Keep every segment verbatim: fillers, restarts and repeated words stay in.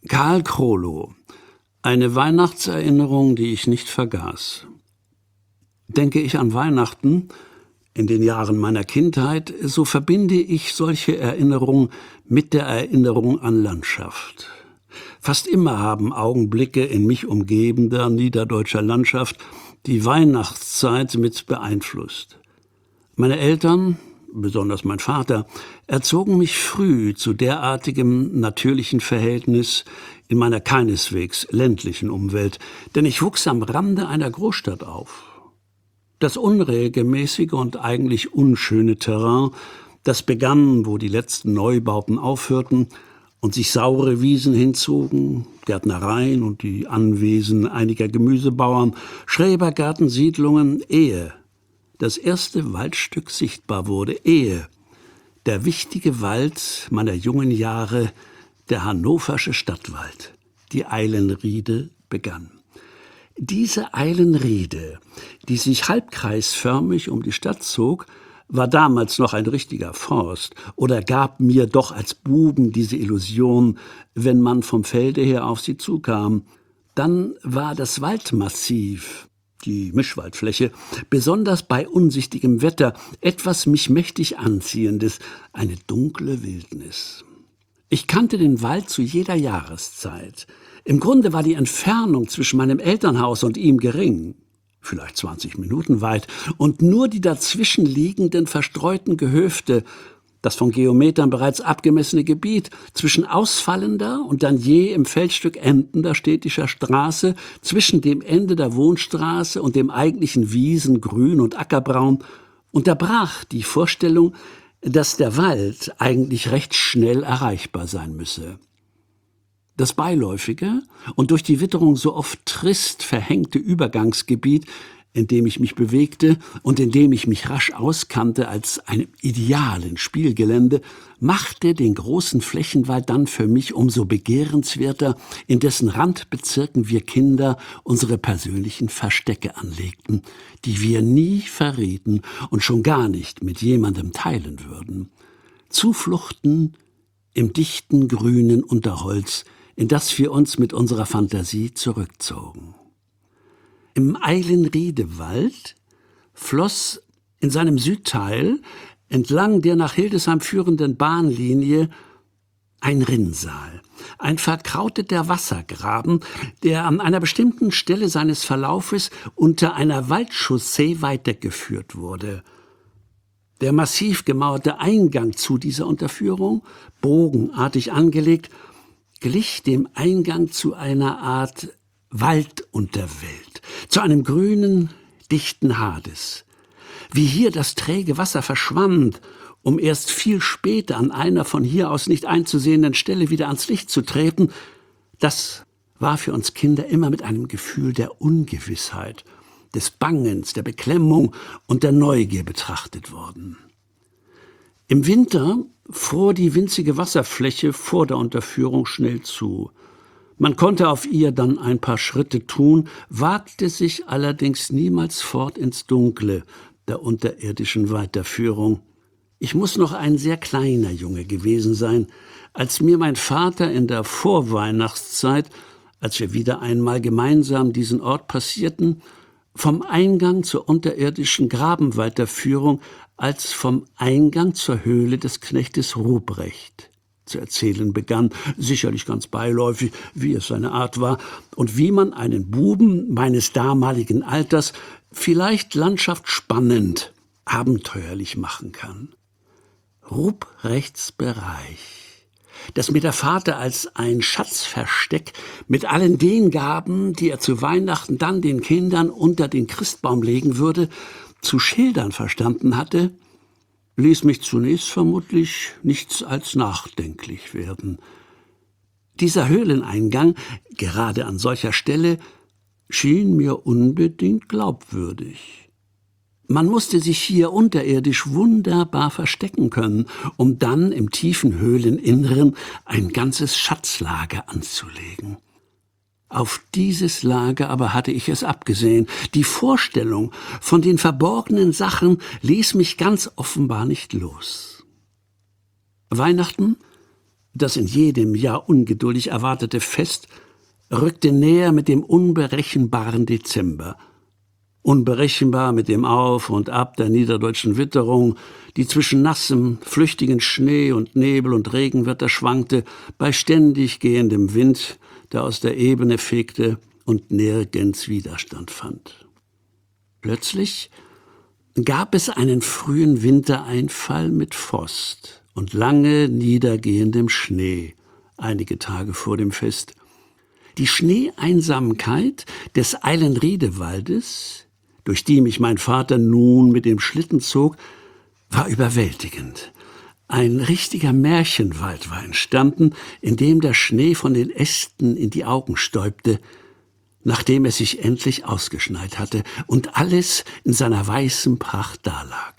Karl Krolow. Eine Weihnachtserinnerung, die ich nicht vergaß. Denke ich an Weihnachten in den Jahren meiner Kindheit, so verbinde ich solche Erinnerungen mit der Erinnerung an Landschaft. Fast immer haben Augenblicke in mich umgebender niederdeutscher Landschaft die Weihnachtszeit mit beeinflusst. Meine Eltern, besonders mein Vater, erzogen mich früh zu derartigem natürlichen Verhältnis in meiner keineswegs ländlichen Umwelt, denn ich wuchs am Rande einer Großstadt auf. Das unregelmäßige und eigentlich unschöne Terrain, das begann, wo die letzten Neubauten aufhörten und sich saure Wiesen hinzogen, Gärtnereien und die Anwesen einiger Gemüsebauern, Schrebergärten, Siedlungen, ehe das erste Waldstück sichtbar wurde, ehe der wichtige Wald meiner jungen Jahre, der hannoversche Stadtwald, die Eilenriede, begann. Diese Eilenriede, die sich halbkreisförmig um die Stadt zog, war damals noch ein richtiger Forst oder gab mir doch als Buben diese Illusion, wenn man vom Felde her auf sie zukam. Dann war das Waldmassiv, die Mischwaldfläche, besonders bei unsichtigem Wetter, etwas mich mächtig Anziehendes, eine dunkle Wildnis. Ich kannte den Wald zu jeder Jahreszeit. Im Grunde war die Entfernung zwischen meinem Elternhaus und ihm gering, vielleicht zwanzig Minuten weit, und nur die dazwischen liegenden verstreuten Gehöfte, das von Geometern bereits abgemessene Gebiet zwischen ausfallender und dann je im Feldstück endender städtischer Straße, zwischen dem Ende der Wohnstraße und dem eigentlichen Wiesen, Grün und Ackerbraun, unterbrach die Vorstellung, dass der Wald eigentlich recht schnell erreichbar sein müsse. Das beiläufige und durch die Witterung so oft trist verhängte Übergangsgebiet, in dem ich mich bewegte und in dem ich mich rasch auskannte als einem idealen Spielgelände, machte den großen Flächenwald dann für mich umso begehrenswerter, in dessen Randbezirken wir Kinder unsere persönlichen Verstecke anlegten, die wir nie verrieten und schon gar nicht mit jemandem teilen würden. Zufluchten im dichten grünen Unterholz, in das wir uns mit unserer Fantasie zurückzogen. Im Eilenriedewald floss in seinem Südteil entlang der nach Hildesheim führenden Bahnlinie ein Rinnsal, ein verkrauteter Wassergraben, der an einer bestimmten Stelle seines Verlaufes unter einer Waldchaussee weitergeführt wurde. Der massiv gemauerte Eingang zu dieser Unterführung, bogenartig angelegt, glich dem Eingang zu einer Art Waldunterwelt, zu einem grünen, dichten Hades. Wie hier das träge Wasser verschwand, um erst viel später an einer von hier aus nicht einzusehenden Stelle wieder ans Licht zu treten, das war für uns Kinder immer mit einem Gefühl der Ungewissheit, des Bangens, der Beklemmung und der Neugier betrachtet worden. Im Winter fror die winzige Wasserfläche vor der Unterführung schnell zu. Man konnte auf ihr dann ein paar Schritte tun, wagte sich allerdings niemals fort ins Dunkle der unterirdischen Weiterführung. Ich muss noch ein sehr kleiner Junge gewesen sein, als mir mein Vater in der Vorweihnachtszeit, als wir wieder einmal gemeinsam diesen Ort passierten, vom Eingang zur unterirdischen Grabenweiterführung als vom Eingang zur Höhle des Knechtes Ruprecht zu erzählen begann, sicherlich ganz beiläufig, wie es seine Art war und wie man einen Buben meines damaligen Alters vielleicht landschaftsspannend, abenteuerlich machen kann. Ruprechts Bereich, das mir der Vater als ein Schatzversteck mit allen den Gaben, die er zu Weihnachten dann den Kindern unter den Christbaum legen würde, zu schildern verstanden hatte, ließ mich zunächst vermutlich nichts als nachdenklich werden. Dieser Höhleneingang, gerade an solcher Stelle, schien mir unbedingt glaubwürdig. Man musste sich hier unterirdisch wunderbar verstecken können, um dann im tiefen Höhleninneren ein ganzes Schatzlager anzulegen. Auf dieses Lager aber hatte ich es abgesehen. Die Vorstellung von den verborgenen Sachen ließ mich ganz offenbar nicht los. Weihnachten Das in jedem Jahr ungeduldig erwartete Fest rückte näher mit dem unberechenbaren Dezember. Unberechenbar mit dem Auf und Ab der niederdeutschen Witterung, die zwischen nassem, flüchtigen Schnee und Nebel und Regenwetter schwankte, bei ständig gehendem Wind, der aus der Ebene fegte und nirgends Widerstand fand. Plötzlich gab es einen frühen Wintereinfall mit Frost und lange niedergehendem Schnee, einige Tage vor dem Fest. Die Schneeeinsamkeit des Eilenriedewaldes, durch die mich mein Vater nun mit dem Schlitten zog, war überwältigend. Ein richtiger Märchenwald war entstanden, in dem der Schnee von den Ästen in die Augen stäubte, nachdem er sich endlich ausgeschneit hatte und alles in seiner weißen Pracht dalag.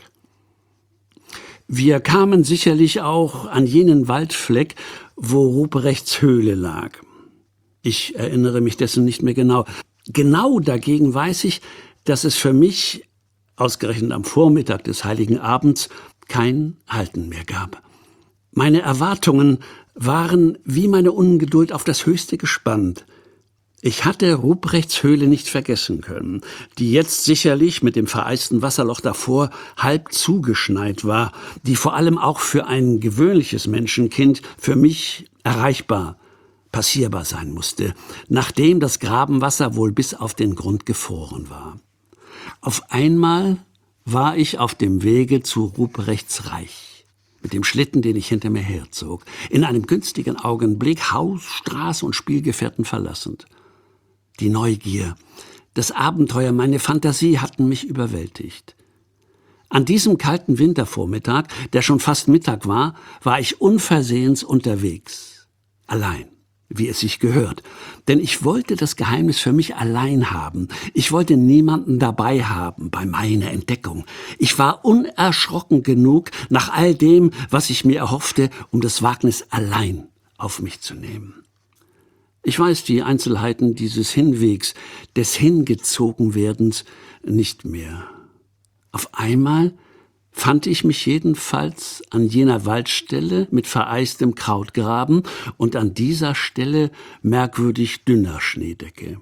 Wir kamen sicherlich auch an jenen Waldfleck, wo Ruprechts Höhle lag. Ich erinnere mich dessen nicht mehr genau. Genau dagegen weiß ich, dass es für mich, ausgerechnet am Vormittag des Heiligen Abends, kein Halten mehr gab. Meine Erwartungen waren wie meine Ungeduld auf das Höchste gespannt. Ich hatte Ruprechts Höhle nicht vergessen können, die jetzt sicherlich mit dem vereisten Wasserloch davor halb zugeschneit war, die vor allem auch für ein gewöhnliches Menschenkind für mich erreichbar, passierbar sein musste, nachdem das Grabenwasser wohl bis auf den Grund gefroren war. Auf einmal war ich auf dem Wege zu Ruprechts Reich, mit dem Schlitten, den ich hinter mir herzog, in einem günstigen Augenblick Haus, Straße und Spielgefährten verlassend. Die Neugier, das Abenteuer, meine Fantasie hatten mich überwältigt. An diesem kalten Wintervormittag, der schon fast Mittag war, war ich unversehens unterwegs, allein. Wie es sich gehört. Denn ich wollte das Geheimnis für mich allein haben. Ich wollte niemanden dabei haben bei meiner Entdeckung. Ich war unerschrocken genug nach all dem, was ich mir erhoffte, um das Wagnis allein auf mich zu nehmen. Ich weiß die Einzelheiten dieses Hinwegs, des Hingezogenwerdens nicht mehr. Auf einmal fand ich mich jedenfalls an jener Waldstelle mit vereistem Krautgraben und an dieser Stelle merkwürdig dünner Schneedecke.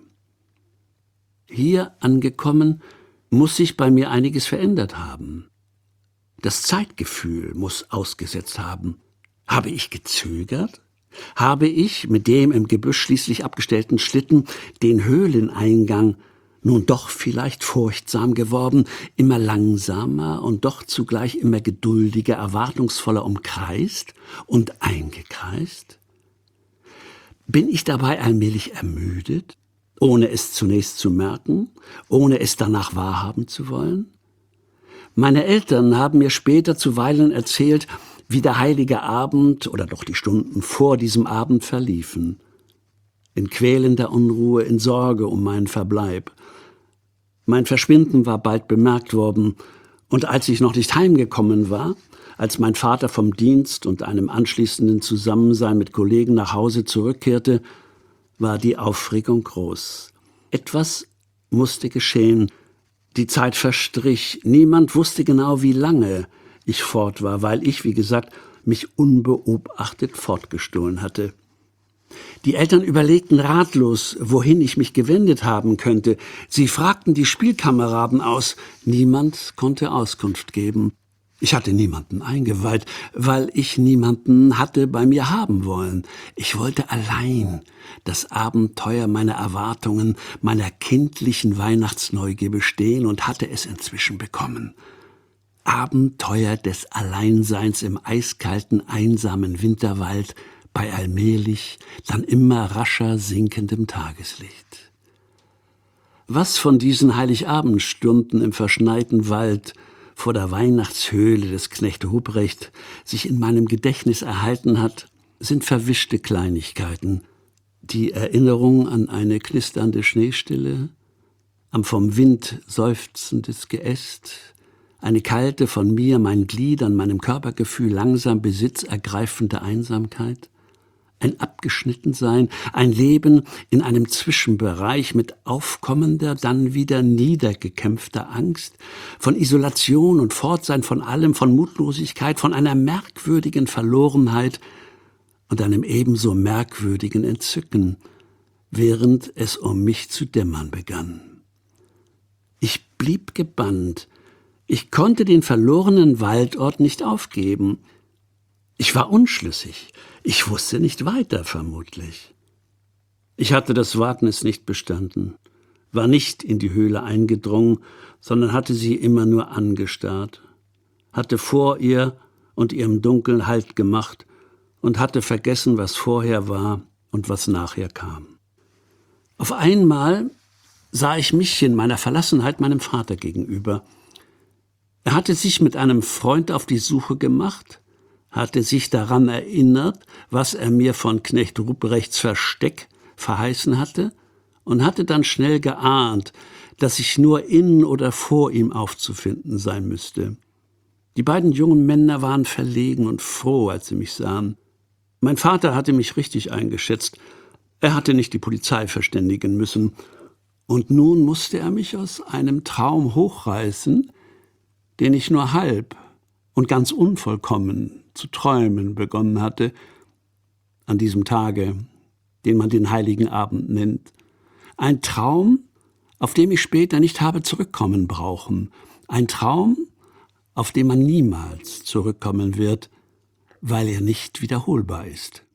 Hier angekommen, muss sich bei mir einiges verändert haben. Das Zeitgefühl muss ausgesetzt haben. Habe ich gezögert? Habe ich mit dem im Gebüsch schließlich abgestellten Schlitten den Höhleneingang nun doch vielleicht furchtsam geworden, immer langsamer und doch zugleich immer geduldiger, erwartungsvoller umkreist und eingekreist? Bin ich dabei allmählich ermüdet, ohne es zunächst zu merken, ohne es danach wahrhaben zu wollen? Meine Eltern haben mir später zuweilen erzählt, wie der heilige Abend oder doch die Stunden vor diesem Abend verliefen. In quälender Unruhe, in Sorge um meinen Verbleib. Mein Verschwinden war bald bemerkt worden, und als ich noch nicht heimgekommen war, als mein Vater vom Dienst und einem anschließenden Zusammensein mit Kollegen nach Hause zurückkehrte, war die Aufregung groß. Etwas musste geschehen. Die Zeit verstrich. Niemand wusste genau, wie lange ich fort war, weil ich, wie gesagt, mich unbeobachtet fortgestohlen hatte. Die Eltern überlegten ratlos, wohin ich mich gewendet haben könnte. Sie fragten die Spielkameraden aus. Niemand konnte Auskunft geben. Ich hatte niemanden eingeweiht, weil ich niemanden hatte bei mir haben wollen. Ich wollte allein das Abenteuer meiner Erwartungen, meiner kindlichen Weihnachtsneugier bestehen und hatte es inzwischen bekommen. Abenteuer des Alleinseins im eiskalten, einsamen Winterwald, bei allmählich, dann immer rascher sinkendem Tageslicht. Was von diesen Heiligabendstunden im verschneiten Wald vor der Weihnachtshöhle des Knecht Ruprecht sich in meinem Gedächtnis erhalten hat, sind verwischte Kleinigkeiten. Die Erinnerung an eine knisternde Schneestille, am vom Wind seufzendes Geäst, eine kalte, von mir, meinen Gliedern, meinem Körpergefühl langsam besitzergreifende Einsamkeit, ein Abgeschnittensein, ein Leben in einem Zwischenbereich mit aufkommender, dann wieder niedergekämpfter Angst, von Isolation und Fortsein von allem, von Mutlosigkeit, von einer merkwürdigen Verlorenheit und einem ebenso merkwürdigen Entzücken, während es um mich zu dämmern begann. Ich blieb gebannt. Ich konnte den verlorenen Waldort nicht aufgeben. Ich war unschlüssig. Ich wusste nicht weiter, vermutlich. Ich hatte das Wagnis nicht bestanden, war nicht in die Höhle eingedrungen, sondern hatte sie immer nur angestarrt, hatte vor ihr und ihrem Dunkeln Halt gemacht und hatte vergessen, was vorher war und was nachher kam. Auf einmal sah ich mich in meiner Verlassenheit meinem Vater gegenüber. Er hatte sich mit einem Freund auf die Suche gemacht, hatte sich daran erinnert, was er mir von Knecht Ruprechts Versteck verheißen hatte, und hatte dann schnell geahnt, dass ich nur in oder vor ihm aufzufinden sein müsste. Die beiden jungen Männer waren verlegen und froh, als sie mich sahen. Mein Vater hatte mich richtig eingeschätzt. Er hatte nicht die Polizei verständigen müssen. Und nun musste er mich aus einem Traum hochreißen, den ich nur halb und ganz unvollkommen zu träumen begonnen hatte, an diesem Tage, den man den Heiligen Abend nennt. Ein Traum, auf dem ich später nicht habe zurückkommen brauchen. Ein Traum, auf den man niemals zurückkommen wird, weil er nicht wiederholbar ist.